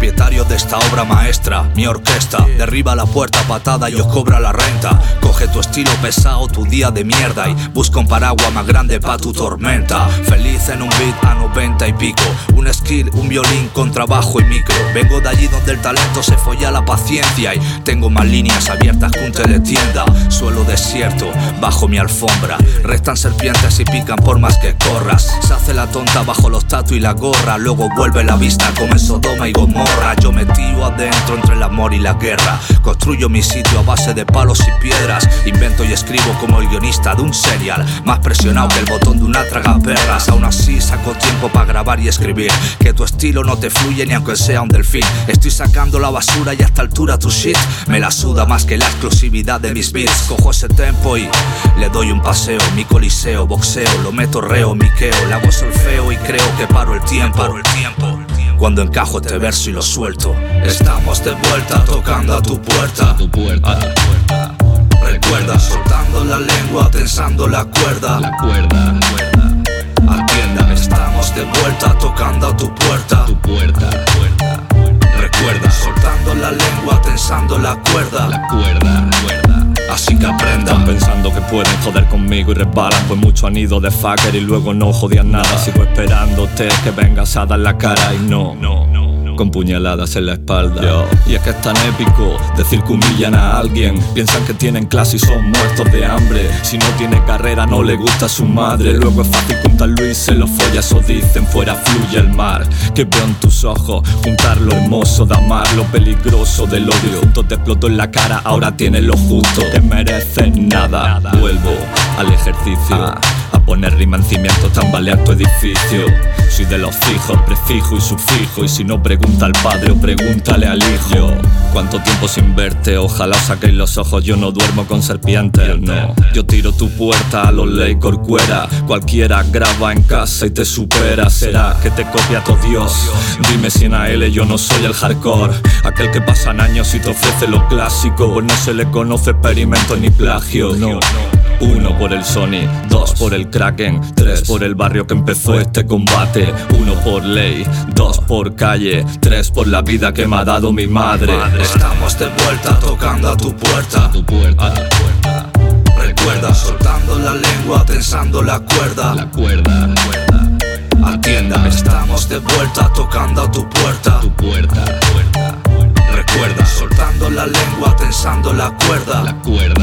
propietario de esta obra maestra. Mi orquesta derriba la puerta a patada y os cobra la renta. Coge tu estilo pesado, tu día de mierda, y busca un paraguas más grande pa' tu tormenta. Feliz en un beat a 90 y pico, un skill, un violín con trabajo y micro. Vengo de allí donde el talento se folla la paciencia, y tengo más líneas abiertas que un teletienda. Suelo desierto, bajo mi alfombra, restan serpientes y pican por más que corras. Se hace la tonta bajo los tatus y la gorra, luego vuelve la vista como en Sodoma y Gomorra. Yo me tiro adentro entre el amor y la guerra, construyo mi sitio a base de palos y piedras. Invento y escribo como el guionista de un serial, más presionado que el botón de una tragaperras. Aún así saco tiempo para grabar y escribir, que tu estilo no te fluye ni aunque sea un delfín. Estoy sacando la basura y a esta altura tu shit me la suda más que la exclusividad de mis beats. Cojo ese tempo y le doy un paseo, mi coliseo, boxeo, lo meto reo, miqueo, le hago solfeo y creo que paro el tiempo. Cuando encajo este verso y lo suelto. Estamos de vuelta tocando a tu puerta. Recuerda, soltando la lengua, tensando la cuerda. Atienda, estamos de vuelta tocando a tu puerta. Recuerda, soltando la lengua, tensando la cuerda. Así que aprendan. Están pensando que pueden joder conmigo y resbalan, pues mucho han ido de fucker y luego no jodían nada. Sigo esperándote que vengas a dar la cara y no con puñaladas en la espalda. Y es que es tan épico decir que humillan a alguien. Piensan que tienen clase y son muertos de hambre. Si no tiene carrera no le gusta a su madre. Luego es fácil juntarlo y se lo folla, eso dicen. Fuera fluye el mar, que veo en tus ojos. Juntar lo hermoso de amar, lo peligroso del odio. Juntos te explotó en la cara, ahora tienes lo justo. Te mereces nada. Vuelvo al ejercicio, a poner rima en cimientos, tambalear tu edificio. Soy de los fijos, prefijo y sufijo. Y si no, pregunta al padre o pregúntale al hijo. ¿Cuánto tiempo sin verte? Ojalá os saquéis los ojos. Yo no duermo con serpientes, no. Yo tiro tu puerta a los ley corcuera. Cualquiera graba en casa y te supera. ¿Será que te copia todo Dios? Dime si en AL yo no soy el hardcore, aquel que pasan años y te ofrece lo clásico. Pues no se le conoce experimento ni plagio, no. 1 por el Sony, 2 por el Kraken, 3 por el barrio que empezó este combate. 1 por ley, 2 por calle, 3 por la vida que me ha dado mi madre. Estamos de vuelta tocando a tu puerta. Recuerda, soltando la lengua, tensando la cuerda. Atienda, estamos de vuelta tocando a tu puerta. Recuerda, soltando la lengua, tensando la cuerda.